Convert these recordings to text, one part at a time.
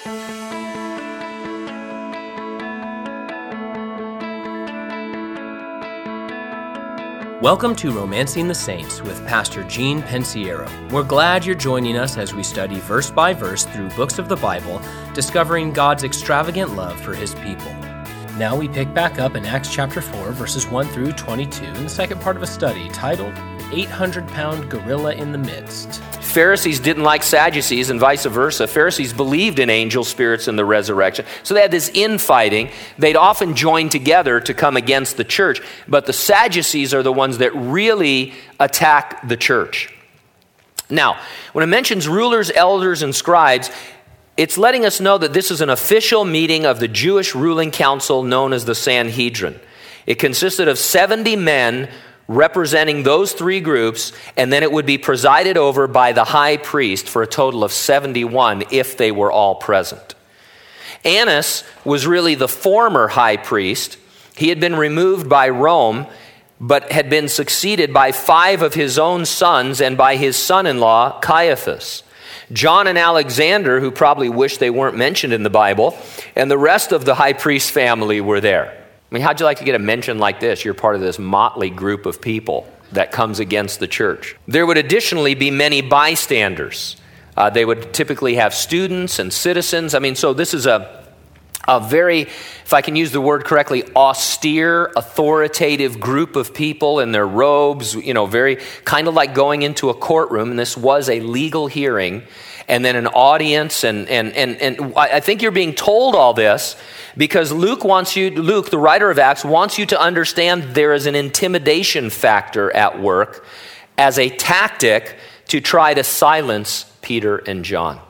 Welcome to Romancing the Saints with Pastor Gene Pensiero. We're glad you're joining us as we study verse by verse through books of the Bible, discovering God's extravagant love for His people. Now we pick back up in Acts chapter 4, verses 1 through 22, in the second part of a study titled 800-Pound Gorilla in the Midst. Pharisees didn't like Sadducees and vice versa. Pharisees believed in angel spirits and the resurrection. So they had this infighting. They'd often join together to come against the church. But the Sadducees are the ones that really attack the church. Now, when it mentions rulers, elders, and scribes, it's letting us know that this is an official meeting of the Jewish ruling council known as the Sanhedrin. It consisted of 70 men representing those three groups, and then it would be presided over by the high priest for a total of 71 if they were all present. Annas was really the former high priest. He had been removed by Rome, but had been succeeded by 5 of his own sons and by his son-in-law, Caiaphas. John and Alexander, who probably wish they weren't mentioned in the Bible, and the rest of the high priest family were there. I mean, how'd you like to get a mention like this? You're part of this motley group of people that comes against the church. There would additionally be many bystanders. They would typically have students and citizens. I mean, so this is a very, if I can use the word correctly, austere, authoritative group of people in their robes, very kind of like going into a courtroom. And this was a legal hearing, and then an audience. And I think you're being told all this because Luke, the writer of Acts, wants you to understand there is an intimidation factor at work as a tactic to try to silence Peter and John.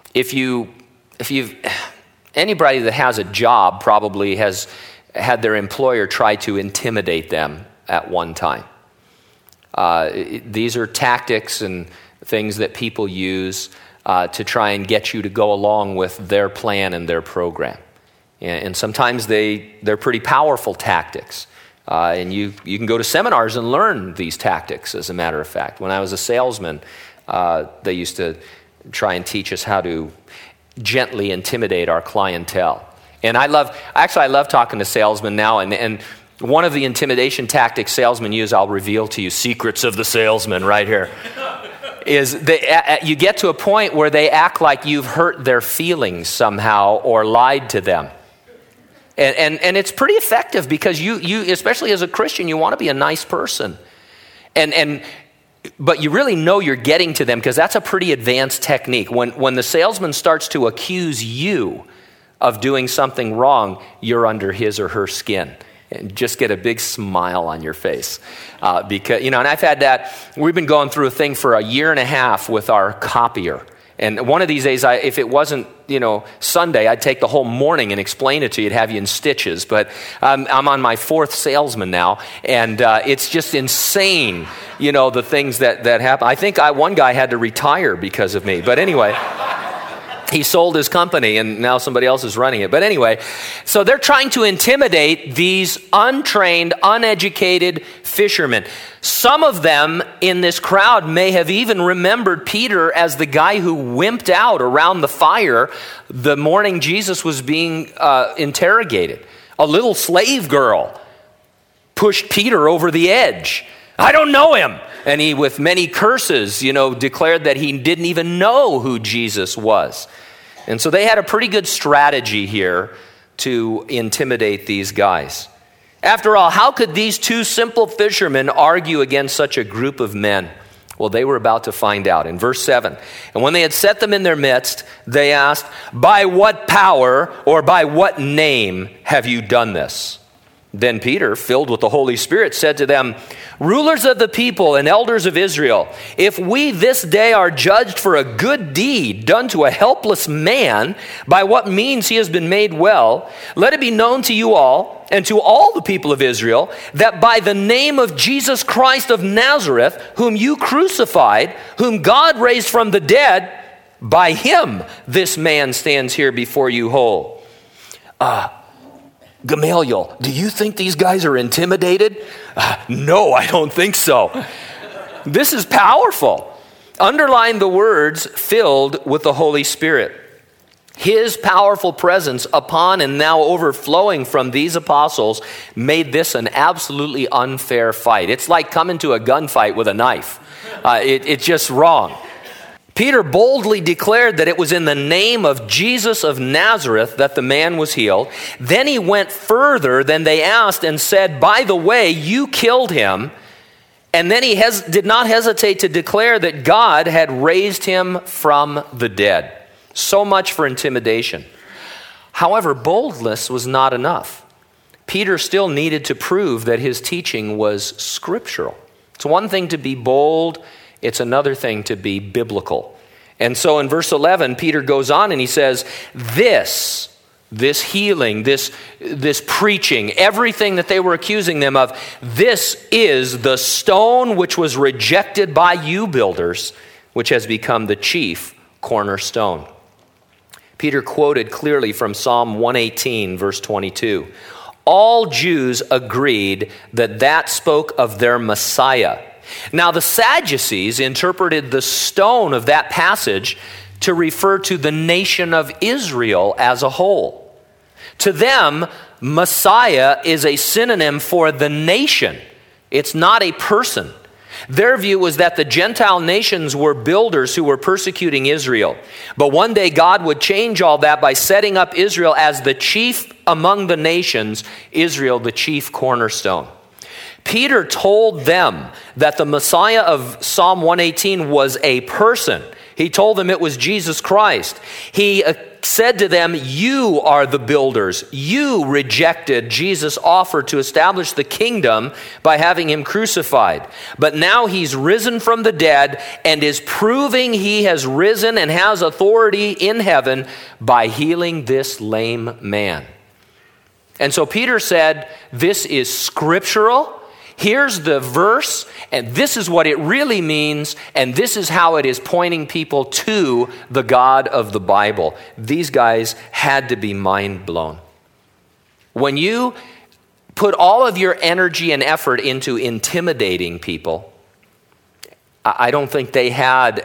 Anybody that has a job probably has had their employer try to intimidate them at one time. These are tactics and things that people use to try and get you to go along with their plan and their program. And sometimes they're pretty powerful tactics. And you can go to seminars and learn these tactics, as a matter of fact. When I was a salesman, they used to try and teach us how to gently intimidate our clientele. And I love talking to salesmen now, and one of the intimidation tactics salesmen use, I'll reveal to you secrets of the salesman right here, is you get to a point where they act like you've hurt their feelings somehow or lied to them. And it's pretty effective because you especially as a Christian, you want to be a nice person. But you really know you're getting to them because that's a pretty advanced technique. When the salesman starts to accuse you of doing something wrong, you're under his or her skin. And just get a big smile on your face. Because and I've had that. We've been going through a thing for a year and a half with our copier. And one of these days, if it wasn't, Sunday, I'd take the whole morning and explain it to you. It'd have you in stitches. But I'm on my 4th salesman now, and it's just insane, the things that happen. I think one guy had to retire because of me. But anyway, he sold his company, and now somebody else is running it. But anyway, so they're trying to intimidate these untrained, uneducated fishermen. Some of them in this crowd may have even remembered Peter as the guy who wimped out around the fire the morning Jesus was being interrogated. A little slave girl pushed Peter over the edge. I don't know him. And he, with many curses, declared that he didn't even know who Jesus was. And so they had a pretty good strategy here to intimidate these guys. After all, how could these 2 simple fishermen argue against such a group of men? Well, they were about to find out. In verse 7, and when they had set them in their midst, they asked, "By what power or by what name have you done this?" Then Peter, filled with the Holy Spirit, said to them, "Rulers of the people and elders of Israel, if we this day are judged for a good deed done to a helpless man, by what means he has been made well, let it be known to you all and to all the people of Israel that by the name of Jesus Christ of Nazareth, whom you crucified, whom God raised from the dead, by him this man stands here before you whole." Gamaliel, do you think these guys are intimidated? No, I don't think so. This is powerful. Underline the words filled with the Holy Spirit. His powerful presence upon and now overflowing from these apostles made this an absolutely unfair fight. It's like coming to a gunfight with a knife. It's just wrong. Peter boldly declared that it was in the name of Jesus of Nazareth that the man was healed. Then he went further than they asked and said, by the way, you killed him. And then he did not hesitate to declare that God had raised him from the dead. So much for intimidation. However, boldness was not enough. Peter still needed to prove that his teaching was scriptural. It's one thing to be bold, it's another thing to be biblical. And so in verse 11, Peter goes on and he says, this healing, this preaching, everything that they were accusing them of, this is the stone which was rejected by you builders, which has become the chief cornerstone. Peter quoted clearly from Psalm 118, verse 22. All Jews agreed that spoke of their Messiah. Now the Sadducees interpreted the stone of that passage to refer to the nation of Israel as a whole. To them, Messiah is a synonym for the nation. It's not a person. Their view was that the Gentile nations were builders who were persecuting Israel. But one day God would change all that by setting up Israel as the chief among the nations, Israel the chief cornerstone. Peter told them that the Messiah of Psalm 118 was a person. He told them it was Jesus Christ. He said to them, you are the builders. You rejected Jesus' offer to establish the kingdom by having him crucified. But now he's risen from the dead and is proving he has risen and has authority in heaven by healing this lame man. And so Peter said, this is scriptural. Here's the verse, and this is what it really means, and this is how it is pointing people to the God of the Bible. These guys had to be mind blown. When you put all of your energy and effort into intimidating people, I don't think they had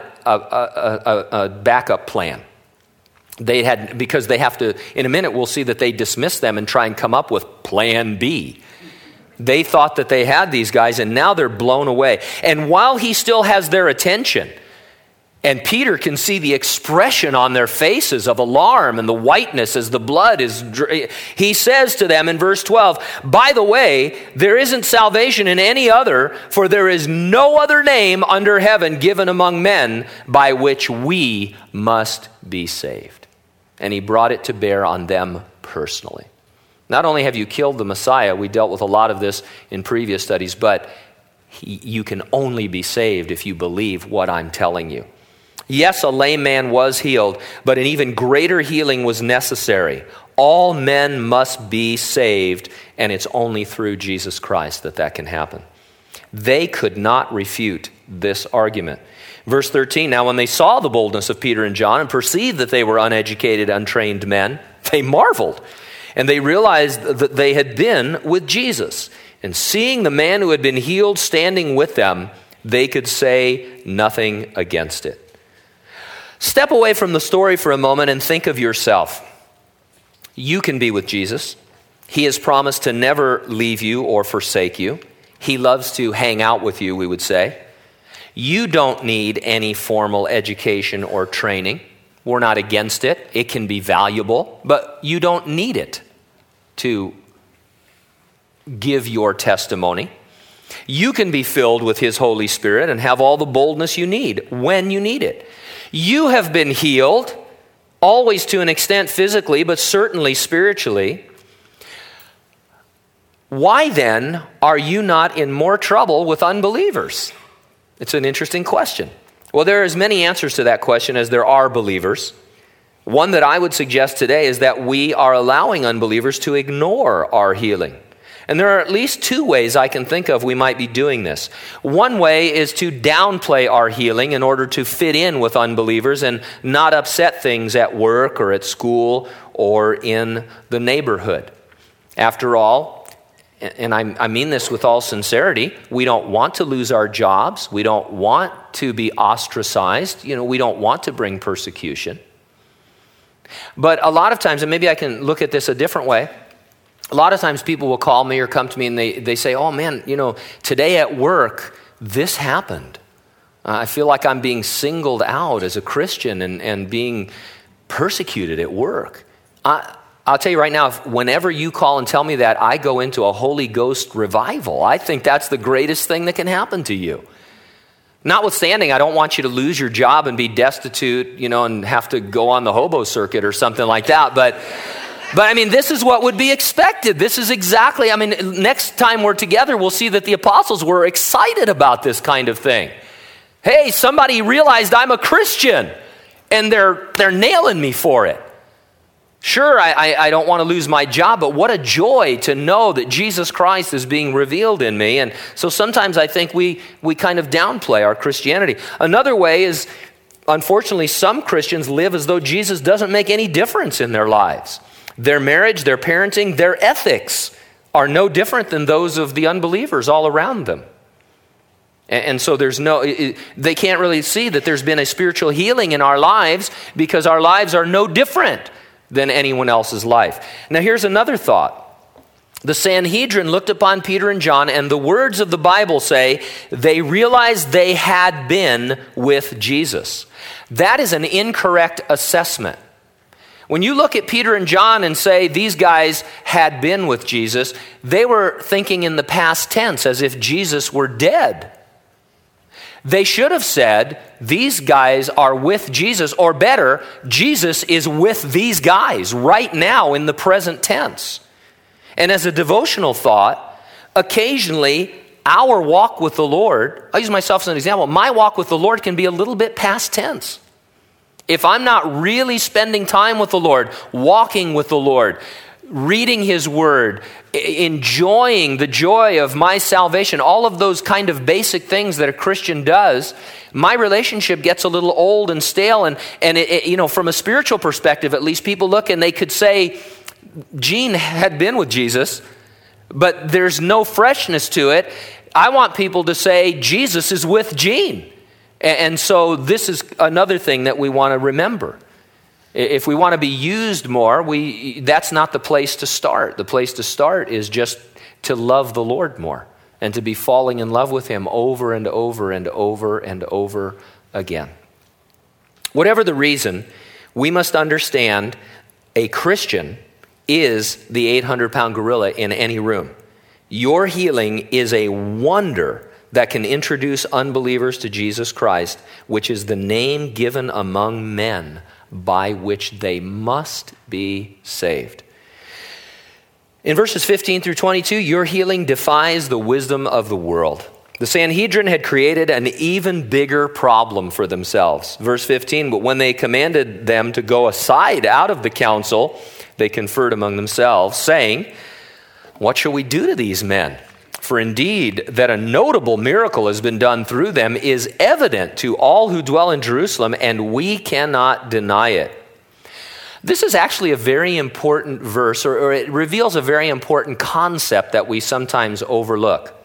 a backup plan. They had, because they have to, in a minute we'll see that they dismiss them and try and come up with plan B. They thought that they had these guys, and now they're blown away. And while he still has their attention, and Peter can see the expression on their faces of alarm and the whiteness as the blood is, he says to them in verse 12, by the way, there isn't salvation in any other, for there is no other name under heaven given among men by which we must be saved. And he brought it to bear on them personally. Not only have you killed the Messiah, we dealt with a lot of this in previous studies, but you can only be saved if you believe what I'm telling you. Yes, a lame man was healed, but an even greater healing was necessary. All men must be saved, and it's only through Jesus Christ that can happen. They could not refute this argument. Verse 13, now when they saw the boldness of Peter and John and perceived that they were uneducated, untrained men, they marveled. And they realized that they had been with Jesus. And seeing the man who had been healed standing with them, they could say nothing against it. Step away from the story for a moment and think of yourself. You can be with Jesus. He has promised to never leave you or forsake you. He loves to hang out with you, we would say. You don't need any formal education or training. We're not against it. It can be valuable, but you don't need it to give your testimony. You can be filled with his Holy Spirit and have all the boldness you need when you need it. You have been healed, always to an extent physically, but certainly spiritually. Why then are you not in more trouble with unbelievers? It's an interesting question. Well, there are as many answers to that question as there are believers. One that I would suggest today is that we are allowing unbelievers to ignore our healing. And there are at least two ways I can think of we might be doing this. One way is to downplay our healing in order to fit in with unbelievers and not upset things at work or at school or in the neighborhood. After all, and I mean this with all sincerity, we don't want to lose our jobs. We don't want to be ostracized. We don't want to bring persecution. But a lot of times, and maybe I can look at this a different way, a lot of times people will call me or come to me and they say, oh man, today at work, this happened. I feel like I'm being singled out as a Christian and being persecuted at work. I'll tell you right now, whenever you call and tell me that, I go into a Holy Ghost revival. I think that's the greatest thing that can happen to you. Notwithstanding, I don't want you to lose your job and be destitute, and have to go on the hobo circuit or something like that. But I mean, this is what would be expected. This is exactly, next time we're together, we'll see that the apostles were excited about this kind of thing. Hey, somebody realized I'm a Christian, and they're nailing me for it. Sure, I don't want to lose my job, but what a joy to know that Jesus Christ is being revealed in me. And so sometimes I think we kind of downplay our Christianity. Another way is, unfortunately, some Christians live as though Jesus doesn't make any difference in their lives. Their marriage, their parenting, their ethics are no different than those of the unbelievers all around them. And so they can't really see that there's been a spiritual healing in our lives because our lives are no different than anyone else's life. Now here's another thought. The Sanhedrin looked upon Peter and John, and the words of the Bible say they realized they had been with Jesus. That is an incorrect assessment. When you look at Peter and John and say these guys had been with Jesus, they were thinking in the past tense as if Jesus were dead. They should have said, these guys are with Jesus, or better, Jesus is with these guys right now in the present tense. And as a devotional thought, occasionally our walk with the Lord, I'll use myself as an example, my walk with the Lord can be a little bit past tense. If I'm not really spending time with the Lord, walking with the Lord, reading His Word, enjoying the joy of my salvation, all of those kind of basic things that a Christian does, my relationship gets a little old and stale. And from a spiritual perspective, at least people look and they could say, Gene had been with Jesus, but there's no freshness to it. I want people to say, Jesus is with Gene. And so this is another thing that we want to remember. If we want to be used more, that's not the place to start. The place to start is just to love the Lord more and to be falling in love with Him over and over and over and over again. Whatever the reason, we must understand a Christian is the 800-pound gorilla in any room. Your healing is a wonder that can introduce unbelievers to Jesus Christ, which is the name given among men by which they must be saved. In verses 15 through 22, your healing defies the wisdom of the world. The Sanhedrin had created an even bigger problem for themselves. Verse 15, but when they commanded them to go aside out of the council, they conferred among themselves, saying, what shall we do to these men? For indeed, that a notable miracle has been done through them is evident to all who dwell in Jerusalem, and we cannot deny it. This is actually a very important verse, or it reveals a very important concept that we sometimes overlook.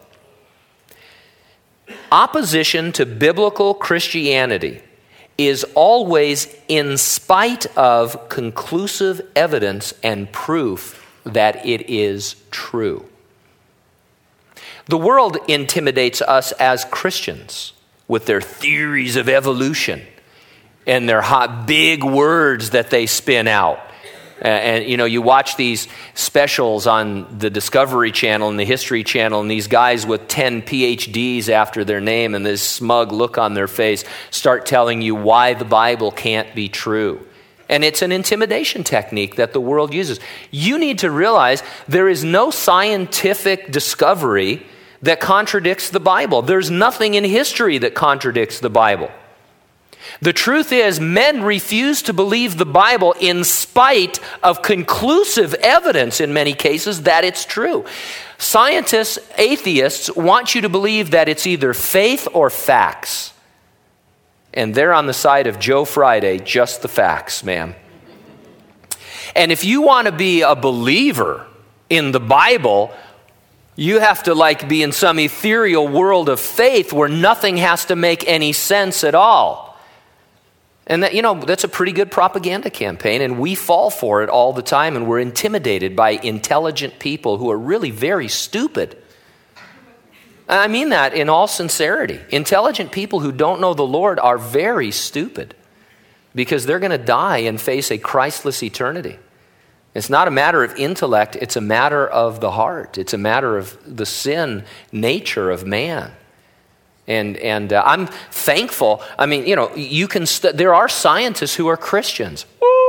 Opposition to biblical Christianity is always in spite of conclusive evidence and proof that it is true. The world intimidates us as Christians with their theories of evolution and their hot big words that they spin out. And you watch these specials on the Discovery Channel and the History Channel, and these guys with 10 PhDs after their name and this smug look on their face start telling you why the Bible can't be true. And it's an intimidation technique that the world uses. You need to realize there is no scientific discovery that contradicts the Bible. There's nothing in history that contradicts the Bible. The truth is, men refuse to believe the Bible in spite of conclusive evidence in many cases that it's true. Scientists, atheists want you to believe that it's either faith or facts. And they're on the side of Joe Friday, just the facts, ma'am. And if you want to be a believer in the Bible, you have to be in some ethereal world of faith where nothing has to make any sense at all. And that's a pretty good propaganda campaign, and we fall for it all the time, and we're intimidated by intelligent people who are really very stupid. And I mean that in all sincerity. Intelligent people who don't know the Lord are very stupid because they're going to die and face a Christless eternity. It's not a matter of intellect, it's a matter of the heart. It's a matter of the sin nature of man. And I'm thankful. I mean, you can. There are scientists who are Christians.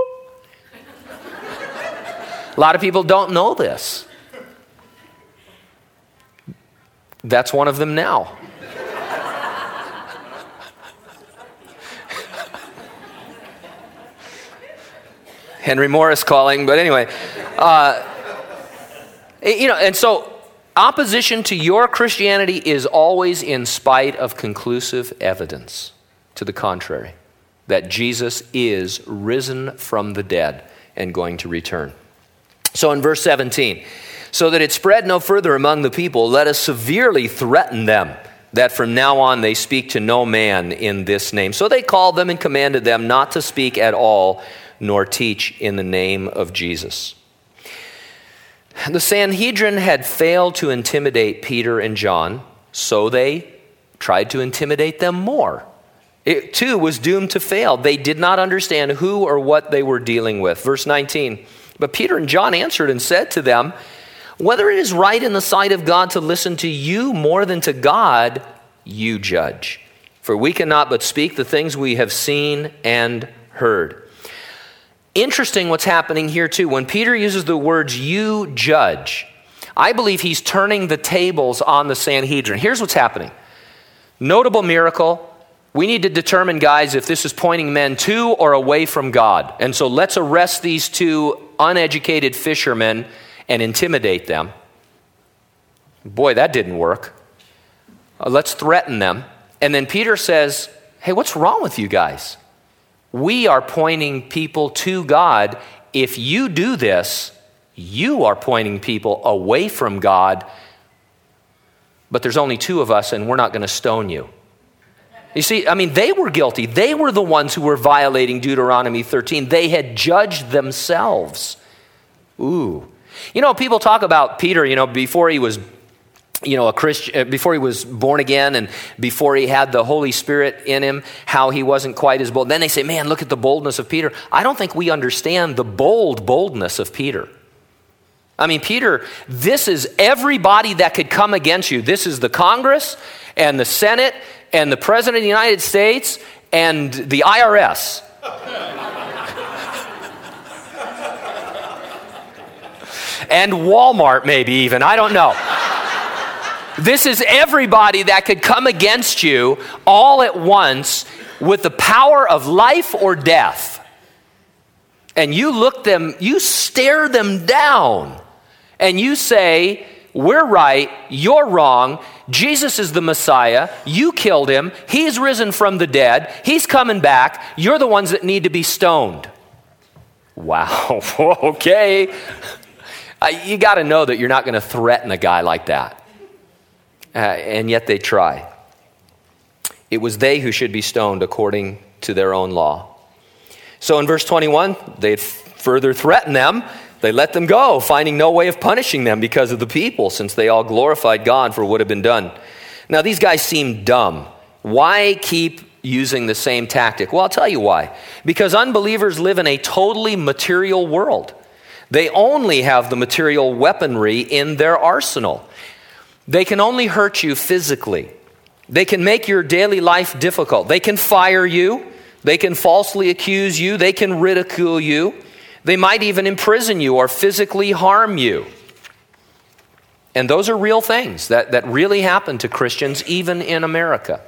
A lot of people don't know this. That's one of them now. Henry Morris calling, but anyway. And so opposition to your Christianity is always in spite of conclusive evidence to the contrary, that Jesus is risen from the dead and going to return. So in verse 17, so that it spread no further among the people, let us severely threaten them, that from now on they speak to no man in this name. So they called them and commanded them not to speak at all, nor teach in the name of Jesus. The Sanhedrin had failed to intimidate Peter and John, so they tried to intimidate them more. It too was doomed to fail. They did not understand who or what they were dealing with. Verse 19, but Peter and John answered and said to them, whether it is right in the sight of God to listen to you more than to God, you judge. For we cannot but speak the things we have seen and heard. Interesting what's happening here too. When Peter uses the words, you judge, I believe he's turning the tables on the Sanhedrin. Here's what's happening. Notable miracle. We need to determine, guys, if this is pointing men to or away from God. And so let's arrest these two uneducated fishermen and intimidate them. Boy, that didn't work. Let's threaten them. And then Peter says, hey, what's wrong with you guys? We are pointing people to God. If you do this, you are pointing people away from God. But there's only two of us, and we're not going to stone you. You see, I mean, they were guilty. They were the ones who were violating Deuteronomy 13. They had judged themselves. Ooh. People talk about Peter, before he was a Christian, before he was born again and before he had the Holy Spirit in him, how he wasn't quite as bold. Then they say, man, look at the boldness of Peter. I don't think we understand the boldness of Peter. I mean, Peter, this is everybody that could come against you. This is the Congress and the Senate and the President of the United States and the IRS. And Walmart maybe even, I don't know. This is everybody that could come against you all at once with the power of life or death. And you stare them down and you say, we're right, you're wrong, Jesus is the Messiah, you killed him, he's risen from the dead, he's coming back, you're the ones that need to be stoned. Wow, okay. You got to know that you're not going to threaten a guy like that. And yet they try. It was they who should be stoned according to their own law. So in verse 21, they further threatened them. They let them go, finding no way of punishing them because of the people, since they all glorified God for what had been done. Now these guys seem dumb. Why keep using the same tactic? Well, I'll tell you why. Because unbelievers live in a totally material world. They only have the material weaponry in their arsenal. They can only hurt you physically. They can make your daily life difficult. They can fire you. They can falsely accuse you. They can ridicule you. They might even imprison you or physically harm you. And those are real things that really happen to Christians, even in America.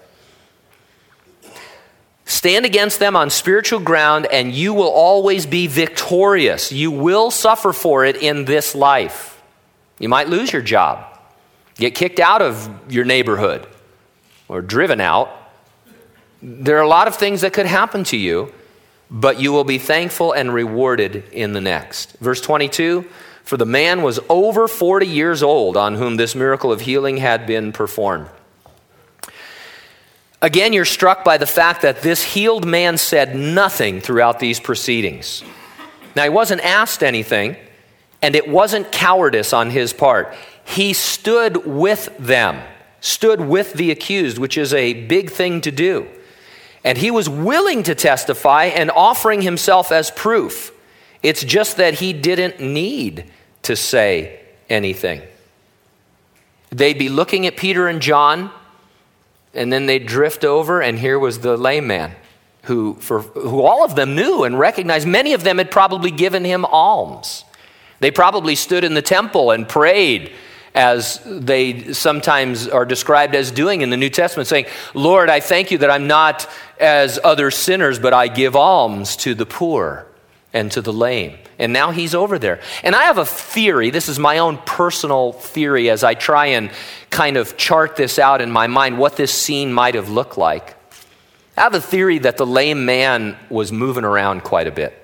Stand against them on spiritual ground and you will always be victorious. You will suffer for it in this life. You might lose your job. Get kicked out of your neighborhood or driven out. There are a lot of things that could happen to you, but you will be thankful and rewarded in the next. Verse 22, for the man was over 40 years old on whom this miracle of healing had been performed. Again, you're struck by the fact that this healed man said nothing throughout these proceedings. Now, he wasn't asked anything, and it wasn't cowardice on his part. He stood with them, stood with the accused, which is a big thing to do. And he was willing to testify and offering himself as proof. It's just that he didn't need to say anything. They'd be looking at Peter and John, and then they'd drift over, and here was the lame man who all of them knew and recognized. Many of them had probably given him alms. They probably stood in the temple and prayed, as they sometimes are described as doing in the New Testament, saying, Lord, I thank you that I'm not as other sinners, but I give alms to the poor and to the lame. And now he's over there. And I have a theory, this is my own personal theory as I try and kind of chart this out in my mind, what this scene might have looked like. I have a theory that the lame man was moving around quite a bit.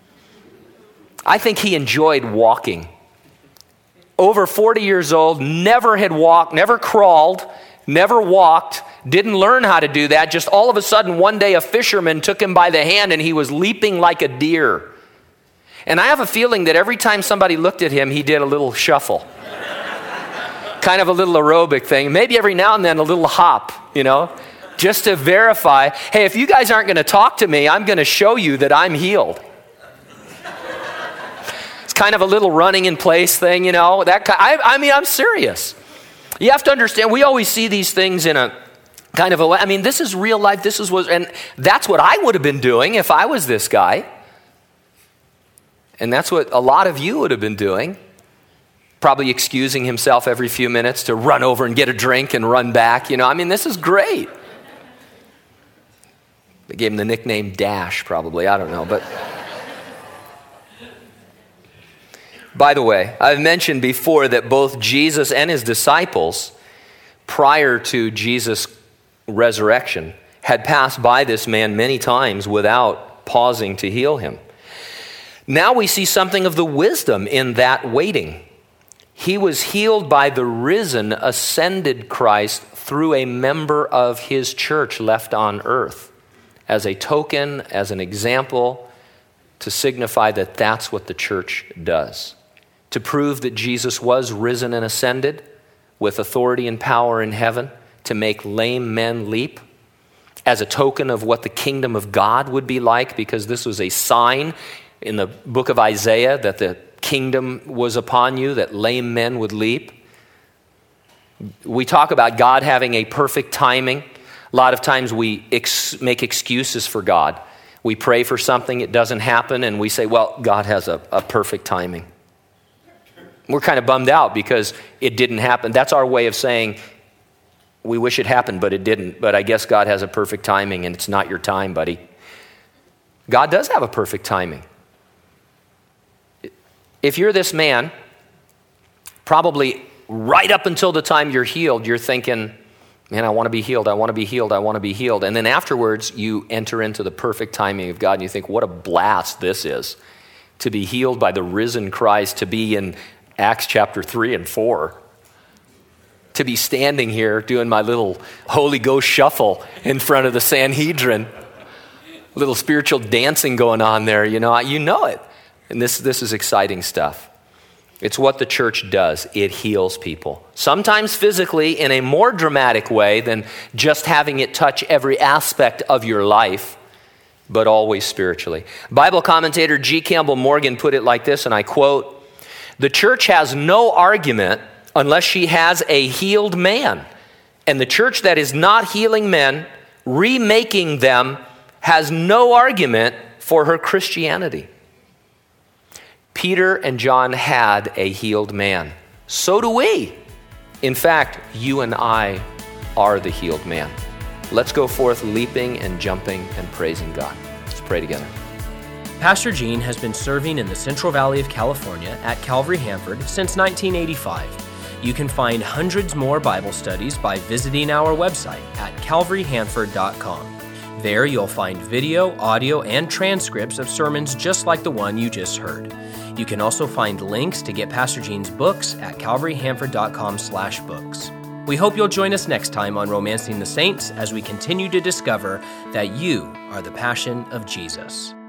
I think he enjoyed walking. Over 40 years old, never had walked, never crawled, never walked, didn't learn how to do that. Just all of a sudden, one day a fisherman took him by the hand and he was leaping like a deer. And I have a feeling that every time somebody looked at him, he did a little shuffle. Kind of a little aerobic thing. Maybe every now and then a little hop, just to verify, hey, if you guys aren't going to talk to me, I'm going to show you that I'm healed. It's kind of a little running in place thing, I'm serious. You have to understand, we always see these things in a kind of a, this is real life, and that's what I would have been doing if I was this guy. And that's what a lot of you would have been doing. Probably excusing himself every few minutes to run over and get a drink and run back. This is great. They gave him the nickname Dash, probably. I don't know. But by the way, I've mentioned before that both Jesus and his disciples, prior to Jesus' resurrection, had passed by this man many times without pausing to heal him. Now we see something of the wisdom in that waiting. He was healed by the risen, ascended Christ through a member of his church left on earth as a token, as an example, to signify that that's what the church does. To prove that Jesus was risen and ascended with authority and power in heaven to make lame men leap, as a token of what the kingdom of God would be like, because this was a sign in the book of Isaiah that the kingdom was upon you, that lame men would leap. We talk about God having a perfect timing. A lot of times we make excuses for God. We pray for something, it doesn't happen, and we say, well, God has a perfect timing. We're kind of bummed out because it didn't happen. That's our way of saying, we wish it happened, but it didn't. But I guess God has a perfect timing, and it's not your time, buddy. God does have a perfect timing. If you're this man, probably right up until the time you're healed, you're thinking, man, I want to be healed, I want to be healed, I want to be healed. And then afterwards, you enter into the perfect timing of God, and you think, what a blast this is, to be healed by the risen Christ, to be in Acts chapter 3 and 4, to be standing here doing my little Holy Ghost shuffle in front of the Sanhedrin, a little spiritual dancing going on there, you know it. And this is exciting stuff. It's what the church does. It heals people. Sometimes physically in a more dramatic way than just having it touch every aspect of your life, but always spiritually. Bible commentator G. Campbell Morgan put it like this, and I quote, "The church has no argument unless she has a healed man. And the church that is not healing men, remaking them, has no argument for her Christianity." Peter and John had a healed man. So do we. In fact, you and I are the healed man. Let's go forth leaping and jumping and praising God. Let's pray together. Pastor Gene has been serving in the Central Valley of California at Calvary Hanford since 1985. You can find hundreds more Bible studies by visiting our website at calvaryhanford.com. There you'll find video, audio, and transcripts of sermons just like the one you just heard. You can also find links to get Pastor Gene's books at calvaryhanford.com/books. We hope you'll join us next time on Romancing the Saints as we continue to discover that you are the passion of Jesus.